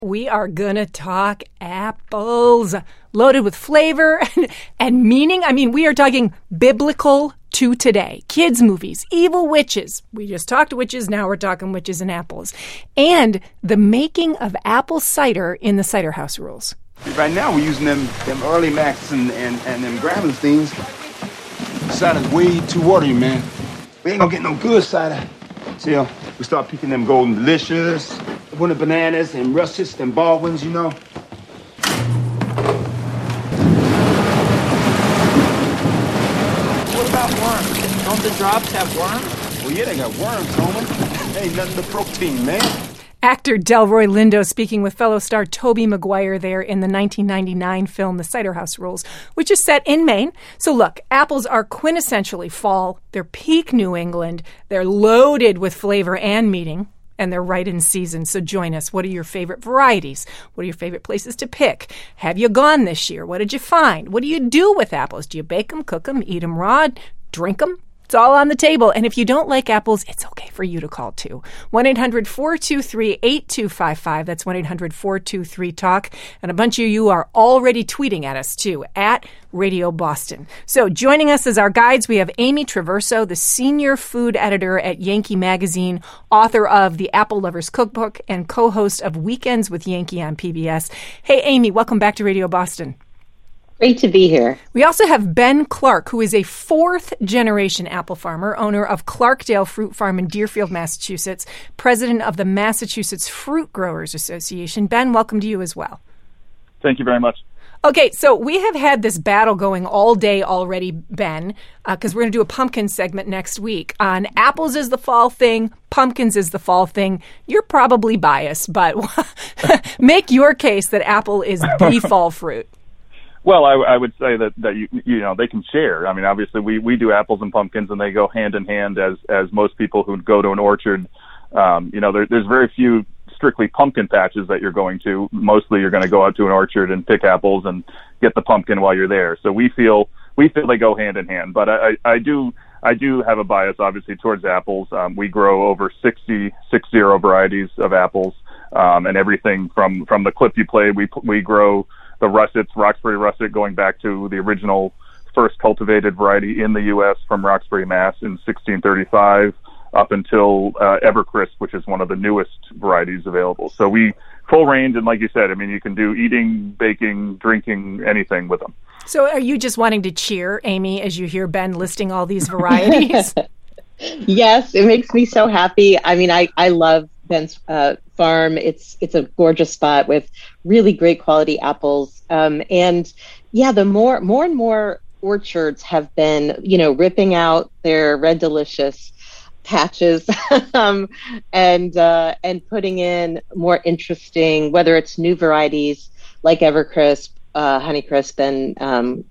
We are going to talk apples, loaded with flavor and meaning. I mean, we are talking biblical to today. Kids' movies, evil witches. We just talked witches, now we're talking witches and apples. And the making of apple cider in the Cider House Rules. Right now we're using them early Macs and them Grambling things. Cider's way too watery, man. We ain't gonna get no good cider till we start picking them Golden Delicious, Winter Bananas, and Russets and Baldwins, you know. What about worms? Don't the drops have worms? Well, yeah, they got worms, homie. Ain't nothing but protein, man. Actor Delroy Lindo speaking with fellow star Tobey Maguire there in the 1999 film The Cider House Rules, which is set in Maine. So look, apples are quintessentially fall. They're peak New England. They're loaded with flavor and meaning, and they're right in season. So join us. What are your favorite varieties? What are your favorite places to pick? Have you gone this year? What did you find? What do you do with apples? Do you bake them, cook them, eat them raw, drink them? It's all on the table. And if you don't like apples, it's okay for you to call too. 1-800-423-8255. That's 1-800-423-TALK. And a bunch of you are already tweeting at us too, at Radio Boston. So joining us as our guides, we have Amy Traverso, the senior food editor at Yankee Magazine, author of The Apple Lover's Cookbook, and co-host of Weekends with Yankee on PBS. Hey, Amy, welcome back to Radio Boston. Great to be here. We also have Ben Clark, who is a fourth-generation apple farmer, owner of Clarkdale Fruit Farm in Deerfield, Massachusetts, president of the Massachusetts Fruit Growers Association. Ben, welcome to you as well. Thank you very much. Okay, so we have had this battle going all day already, Ben, because we're going to do a pumpkin segment next week on apples is the fall thing, pumpkins is the fall thing. You're probably biased, but make your case that apple is the fall fruit. Well, I would say that you know they can share. I mean, obviously we do apples and pumpkins, and they go hand in hand as most people who go to an orchard. There's very few strictly pumpkin patches that you're going to. Mostly you're going to go out to an orchard and pick apples and get the pumpkin while you're there. So we feel they go hand in hand. But I do have a bias, obviously, towards apples. We grow over 60 varieties of apples, and everything from the clip you played. We grow the russets, Roxbury russet, going back to the original first cultivated variety in the U.S. from Roxbury, Mass. in 1635 up until Evercrisp, which is one of the newest varieties available. So we full range, and like you said, I mean, you can do eating, baking, drinking, anything with them. So are you just wanting to cheer, Amy, as you hear Ben listing all these varieties? Yes, it makes me so happy. I mean, I love Ben's farm. It's a gorgeous spot with really great quality apples. And yeah, the more and more orchards have been, ripping out their Red Delicious patches and putting in more interesting, whether it's new varieties like Evercrisp, Honeycrisp, and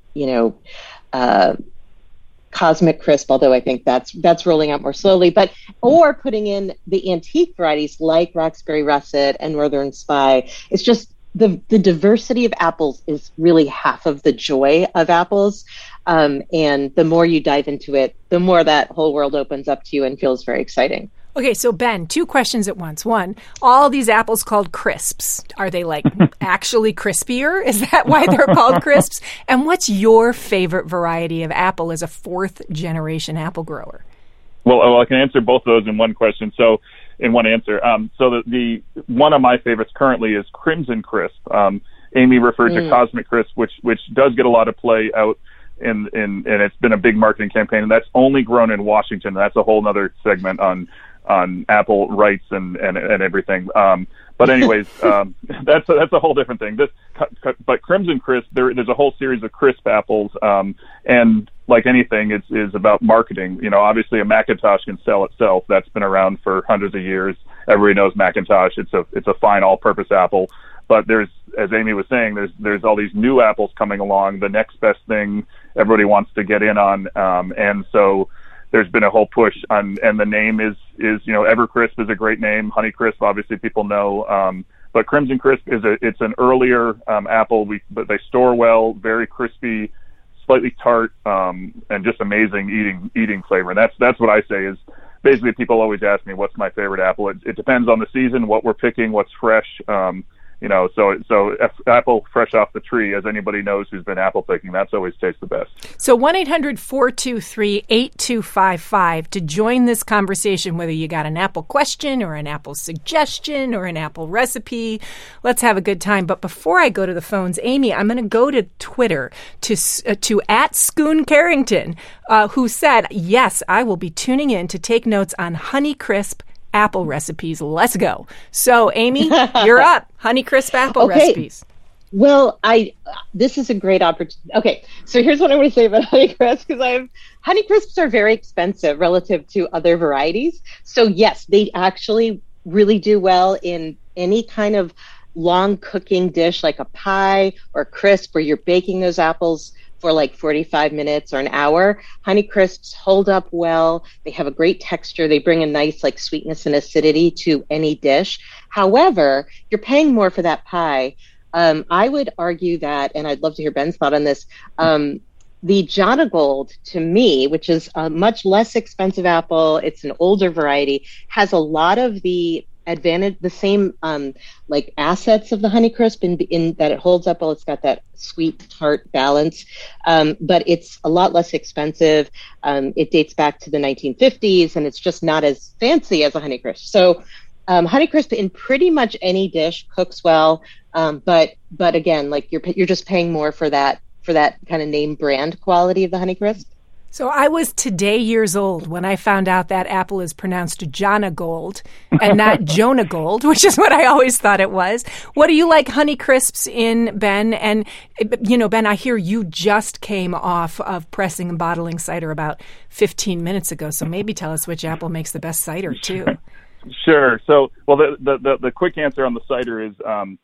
Cosmic Crisp, although I think that's rolling out more slowly, or putting in the antique varieties like Roxbury Russet and Northern Spy. It's just the diversity of apples is really half of the joy of apples. And the more you dive into it, the more that whole world opens up to you and feels very exciting. Okay, so Ben, two questions at once. One, all these apples called crisps, are they like actually crispier? Is that why they're called crisps? And what's your favorite variety of apple as a fourth-generation apple grower? Well, I can answer both of those in one question. So, in one answer. So the one of my favorites currently is Crimson Crisp. Amy referred to Cosmic Crisp, which does get a lot of play out and it's been a big marketing campaign, and that's only grown in Washington. That's a whole other segment on apple rights and everything. But anyways, that's a whole different thing. But Crimson Crisp, there's a whole series of crisp apples, and like anything, is about marketing. Obviously a Macintosh can sell itself. That's been around for hundreds of years. Everybody knows Macintosh. It's a fine all-purpose apple. But there's, as Amy was saying, there's all these new apples coming along. The next best thing everybody wants to get in on, and so there's been a whole push on, and the name is Evercrisp is a great name. Honeycrisp, obviously people know, but Crimson Crisp it's an earlier apple. But they store well, very crispy, slightly tart, and just amazing eating flavor. And that's what I say is basically people always ask me what's my favorite apple. It depends on the season, what we're picking, what's fresh. So apple fresh off the tree, as anybody knows who's been apple picking, that's always tastes the best. So 1-800-423-8255 to join this conversation, whether you got an apple question or an apple suggestion or an apple recipe. Let's have a good time. But before I go to the phones, Amy, I'm going to go to Twitter to @Scoon Carrington, who said, yes, I will be tuning in to take notes on Honeycrisp apple recipes. Let's go. So, Amy, you're up. Honeycrisp apple recipes. Well, this is a great opportunity. Okay, so here's what I'm going to say about Honeycrisp, because Honeycrisps are very expensive relative to other varieties. So yes, they actually really do well in any kind of long cooking dish, like a pie or crisp, where you're baking those apples for like 45 minutes or an hour. Honeycrisps hold up well. They have a great texture. They bring a nice like sweetness and acidity to any dish. However, you're paying more for that pie. I would argue that, and I'd love to hear Ben's thought on this, the Jonagold, to me, which is a much less expensive apple, it's an older variety, has a lot of the advantage, the same like assets of the Honeycrisp in that it holds up well. It's got that sweet tart balance, but it's a lot less expensive. It dates back to the 1950s, and it's just not as fancy as a Honeycrisp. So Honeycrisp in pretty much any dish cooks well, but again, like you're just paying more for that kind of name brand quality of the Honeycrisp. So I was today years old when I found out that apple is pronounced Jonagold and not Jonagold, which is what I always thought it was. What do you like Honeycrisps in, Ben? And, Ben, I hear you just came off of pressing and bottling cider about 15 minutes ago, so maybe tell us which apple makes the best cider, too. Sure. So, well, the quick answer on the cider is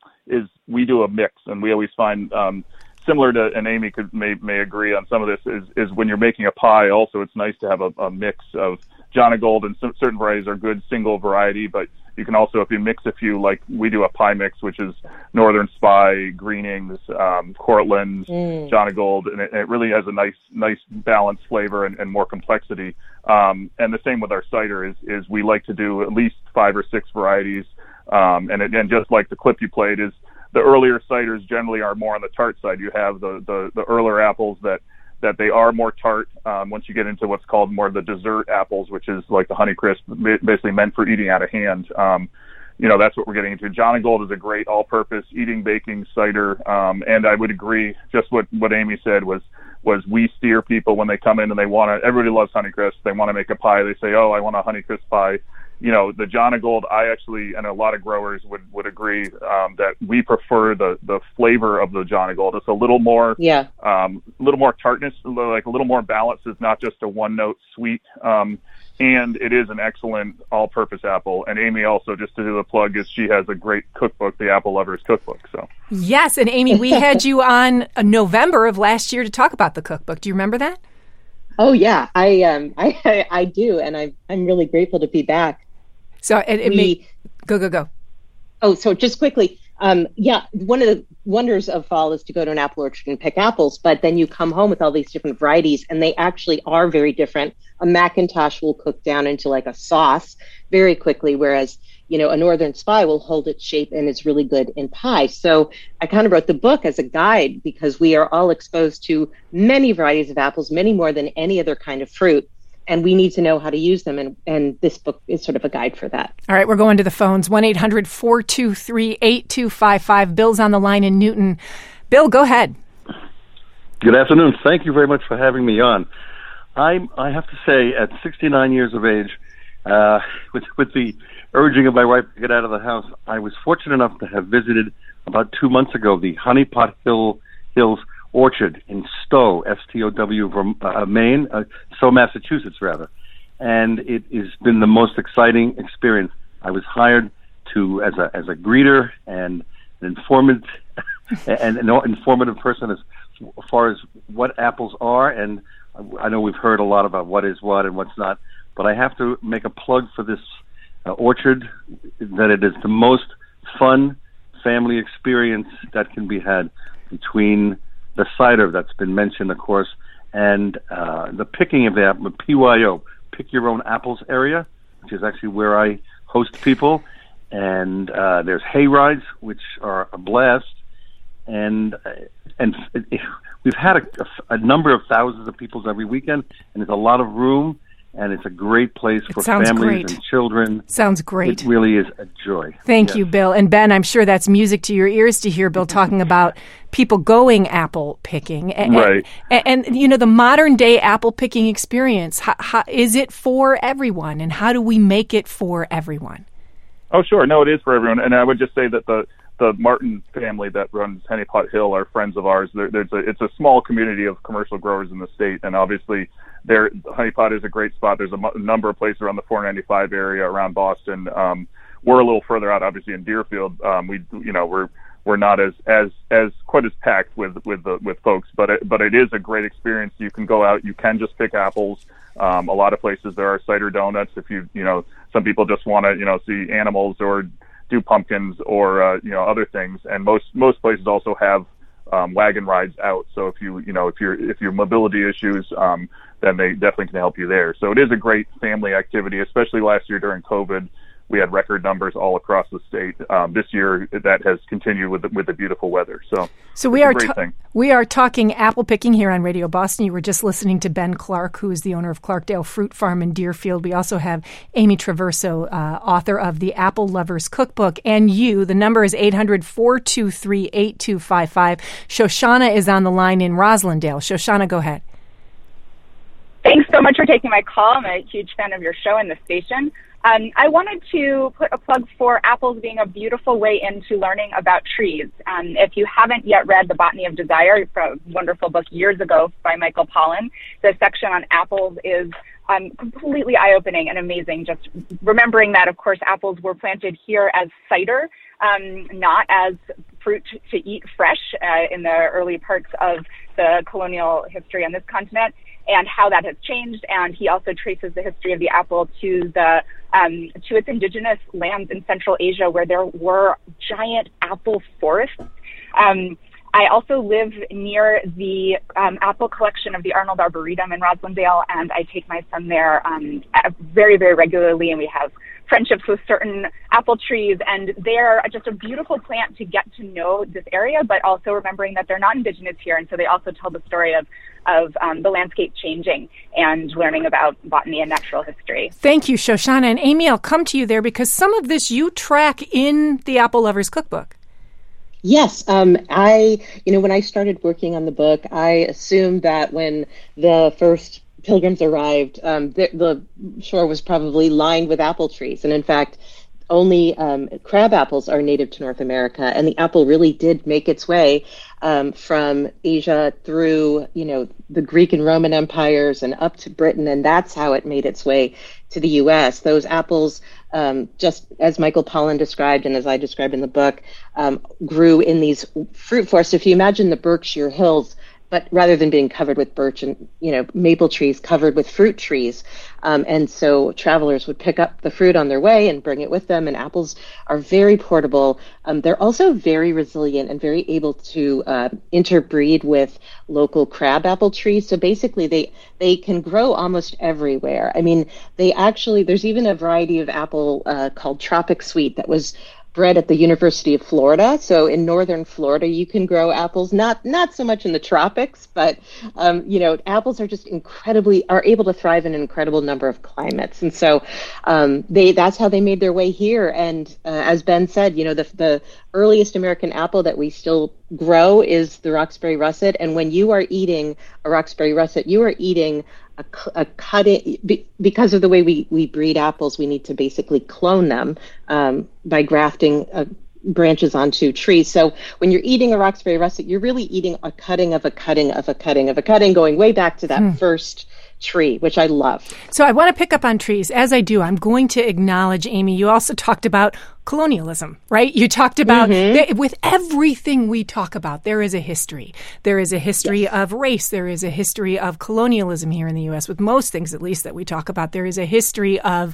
we do a mix, and we always find similar to, and Amy may agree on some of this, is when you're making a pie. Also, it's nice to have a mix of Jonagold, and certain varieties are good single variety, but you can also, if you mix a few, like we do a pie mix, which is Northern Spy, Greenings, Cortland, Jonagold, and it really has a nice balanced flavor and more complexity. And the same with our cider is we like to do at least 5 or 6 varieties. And just like the clip you played, is the earlier ciders generally are more on the tart side. You have the earlier apples that they are more tart. Once you get into what's called more the dessert apples, which is like the Honeycrisp, basically meant for eating out of hand. That's what we're getting into. Jonagold is a great all-purpose eating, baking cider. And I would agree, just what Amy said was we steer people when they come in and they want to, everybody loves Honeycrisp. They want to make a pie. They say, oh, I want a Honeycrisp pie. The Jonagold, I actually, and a lot of growers would agree that we prefer the flavor of the Jonagold. It's a little more, tartness, like a little more balance. It's not just a one-note sweet, and it is an excellent all-purpose apple. And Amy also, just to do the plug, is she has a great cookbook, the Apple Lovers Cookbook. So yes, and Amy, we had you on November of last year to talk about the cookbook. Do you remember that? Oh yeah, I do, and I'm really grateful to be back. So go. Oh, so just quickly, one of the wonders of fall is to go to an apple orchard and pick apples, but then you come home with all these different varieties, and they actually are very different. A Macintosh will cook down into like a sauce very quickly, whereas a Northern Spy will hold its shape and is really good in pie. So I kind of wrote the book as a guide, because we are all exposed to many varieties of apples, many more than any other kind of fruit. And we need to know how to use them. And this book is sort of a guide for that. All right, we're going to the phones. 1-800-423-8255. Bill's on the line in Newton. Bill, go ahead. Good afternoon. Thank you very much for having me on. I have to say, at 69 years of age, with the urging of my wife to get out of the house, I was fortunate enough to have visited about 2 months ago the Honeypot Hills Orchard in Stowe, S-T-O-W, Maine, Stowe, Massachusetts, rather. And it has been the most exciting experience. I was hired as a greeter and an informative person as far as what apples are. And I know we've heard a lot about what is what and what's not, but I have to make a plug for this orchard, that it is the most fun family experience that can be had, between the cider that's been mentioned, of course, and the picking of the apple, PYO, Pick Your Own Apples area, which is actually where I host people. and there's hay rides, which are a blast, and we've had a number of thousands of people every weekend, and there's a lot of room, and it's a great place for families and children. Sounds great. It really is a joy. Thank you, Bill. And Ben, I'm sure that's music to your ears to hear Bill talking about people going apple picking. Right. And the modern day apple picking experience, how, is it for everyone? And how do we make it for everyone? Oh, sure. No, it is for everyone. And I would just say that the Martin family that runs Honeypot Hill are friends of ours. It's a small community of commercial growers in the state, and obviously Honeypot is a great spot. There's a number of places around the 495 area around Boston. We're a little further out, obviously, in Deerfield. We're not as quite as packed with folks, but it is a great experience. You can go out, you can just pick apples. A lot of places there are cider donuts. If some people just want to see animals or do pumpkins or other things, and most places also have wagon rides out. So if your mobility issues, then they definitely can help you there. So it is a great family activity, especially last year during COVID. We had record numbers all across the state. This year, that has continued with the beautiful weather. So we are talking apple picking here on Radio Boston. You were just listening to Ben Clark, who is the owner of Clarkdale Fruit Farm in Deerfield. We also have Amy Traverso, author of the Apple Lovers Cookbook, and you. The number is 800-423-8255. Shoshana is on the line in Roslindale. Shoshana, go ahead. Thanks so much for taking my call. I'm a huge fan of your show and the station. I wanted to put a plug for apples being a beautiful way into learning about trees. If you haven't yet read The Botany of Desire, a wonderful book years ago by Michael Pollan, the section on apples is completely eye-opening and amazing. Just remembering that, of course, apples were planted here as cider, not as fruit to eat fresh in the early parts of the colonial history on this continent, and how that has changed. And he also traces the history of the apple to its indigenous lands in Central Asia, where there were giant apple forests. I also live near the apple collection of the Arnold Arboretum in Roslindale, and I take my son there very, very regularly, and we have friendships with certain apple trees, and they're just a beautiful plant to get to know this area, but also remembering that they're not indigenous here, and so they also tell the story of the landscape changing and learning about botany and natural history. Thank you, Shoshana. And Amy, I'll come to you there because some of this you track in the Apple Lovers Cookbook. Yes. When I started working on the book, I assumed that when the first pilgrims arrived, the shore was probably lined with apple trees. And in fact, only crab apples are native to North America. And the apple really did make its way from Asia through, the Greek and Roman empires and up to Britain. And that's how it made its way to the U.S. Those apples, just as Michael Pollan described and as I described in the book, grew in these fruit forests. If you imagine the Berkshire Hills, but rather than being covered with birch and, maple trees, covered with fruit trees. And so travelers would pick up the fruit on their way and bring it with them. And apples are very portable. They're also very resilient and very able to interbreed with local crab apple trees. So basically they can grow almost everywhere. I mean, there's even a variety of apple called Tropic Sweet that was bred at the University of Florida. So in northern Florida, you can grow apples, not so much in the tropics, but apples are just are able to thrive in an incredible number of climates. And so that's how they made their way here. And as Ben said, the earliest American apple that we still grow is the Roxbury Russet. And when you are eating a Roxbury Russet, you are eating a cutting. Because of the way we breed apples, we need to basically clone them by grafting branches onto trees. So when you're eating a Roxbury Russet, you're really eating a cutting of a cutting of a cutting of a cutting, going way back to that first tree, which I love. So I want to pick up on trees. As I do, I'm going to acknowledge, Amy, you also talked about colonialism, right? You talked about, with everything we talk about, there is a history. There is a history of race. There is a history of colonialism here in the U.S. With most things, at least, that we talk about, there is a history of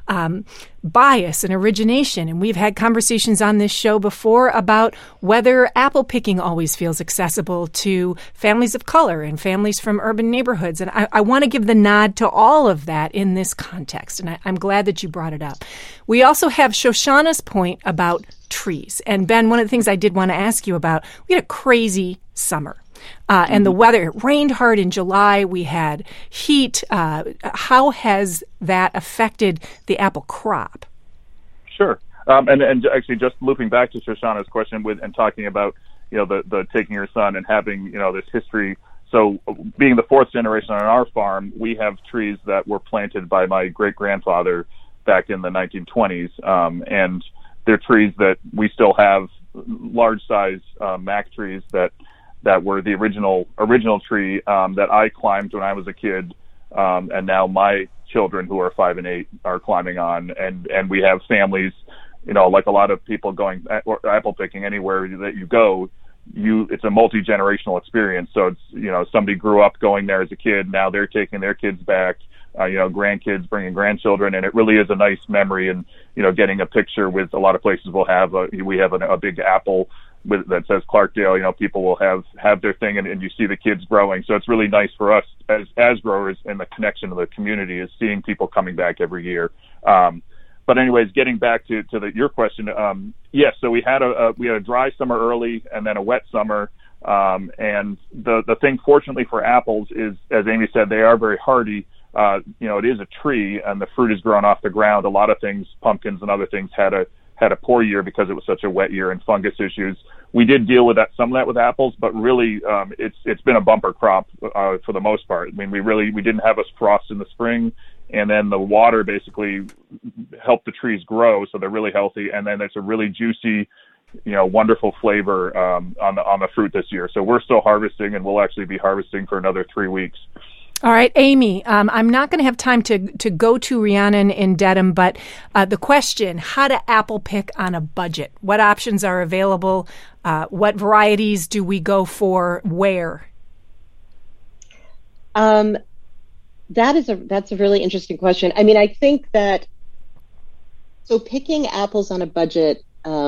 bias and origination. And we've had conversations on this show before about whether apple picking always feels accessible to families of color and families from urban neighborhoods. And I want to give the nod to all of that in this context, and I'm glad that you brought it up. We also have Shoshana's point about trees. And Ben, one of the things I did want to ask you about, we had a crazy summer. And the weather, it rained hard in July. We had heat. How has that affected the apple crop? Sure. And actually, just looping back to Shoshana's question and talking about, the taking your son and having, this history. So being the fourth generation on our farm, we have trees that were planted by my great-grandfather back in the 1920s. And they're trees that we still have, large-size mac trees that were the original tree that I climbed when I was a kid, and now my children who are 5 and 8 are climbing on, and we have families, like a lot of people going apple picking anywhere that you go, it's a multi-generational experience. So it's somebody grew up going there as a kid, now they're taking their kids back, grandkids bringing grandchildren, and it really is a nice memory. And getting a picture with a lot of places we have a big apple that says Clarkdale. People will have their thing, and you see the kids growing. So it's really nice for us as growers, and the connection to the community is seeing people coming back every year. But anyways, getting back to your question, yes. So we had a dry summer early, and then a wet summer. And the thing, fortunately for apples, is, as Amy said, they are very hardy. It is a tree, and the fruit is grown off the ground. A lot of things, pumpkins and other things, had a poor year because it was such a wet year and fungus issues. We did deal with some of that with apples, but really it's been a bumper crop for the most part. I mean, we didn't have a frost in the spring, and then the water basically helped the trees grow, so they're really healthy. And then there's a really juicy, wonderful flavor on the fruit this year. So we're still harvesting, and we'll actually be harvesting for another 3 weeks. All right, Amy, I'm not going to have time to go to Rhiannon in Dedham, but the question, how to apple pick on a budget? What options are available? What varieties do we go for? Where? That's a really interesting question. I mean, I think that, so picking apples on a budget,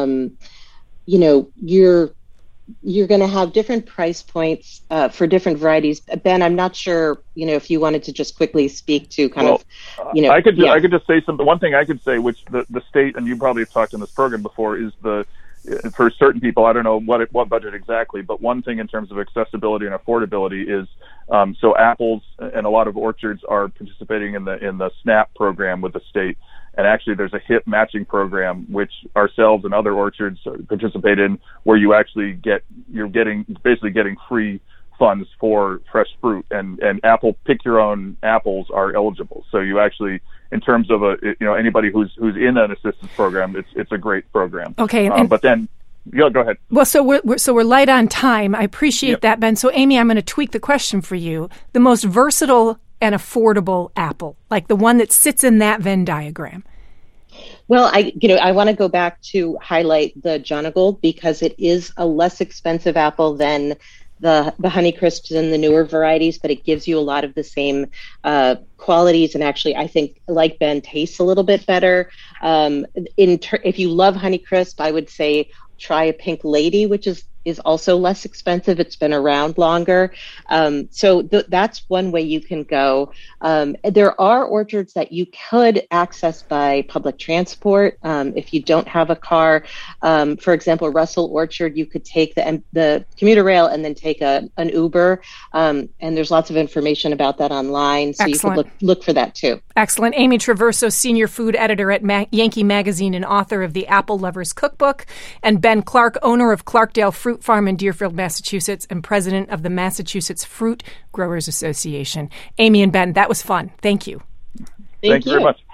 you're going to have different price points for different varieties. Ben, I'm not sure, if you wanted to just quickly speak to I could just say something. One thing I could say, which the state, and you probably have talked in this program before, is for certain people, I don't know what budget exactly, but one thing in terms of accessibility and affordability is, so apples and a lot of orchards are participating in the SNAP program with the state. And actually, there's a HIP matching program, which ourselves and other orchards participate in, where you actually you're basically getting free funds for fresh fruit, and pick your own apples are eligible. So you actually, in terms of anybody who's in an assistance program, it's a great program. Okay, but then. Yeah, go ahead. Well, so we're light on time. I appreciate that, Ben. So, Amy, I'm going to tweak the question for you. The most versatile and affordable apple, like the one that sits in that Venn diagram. Well, I want to go back to highlight the Jonagold, because it is a less expensive apple than the Honeycrisps and the newer varieties, but it gives you a lot of the same qualities, and actually, I think, like Ben, tastes a little bit better. If you love Honeycrisp, I would say try a Pink Lady, which is also less expensive. It's been around longer. So that's one way you can go. There are orchards that you could access by public transport if you don't have a car. For example, Russell Orchard, you could take the commuter rail and then take an Uber. And there's lots of information about that online. So Excellent. You could look for that too. Excellent. Amy Traverso, senior food editor at Yankee Magazine and author of the Apple Lovers Cookbook, and Ben Clark, owner of Clarkdale Fruit Farm in Deerfield, Massachusetts, and president of the Massachusetts Fruit Growers Association. Amy and Ben, that was fun. Thank you. Thank you very much.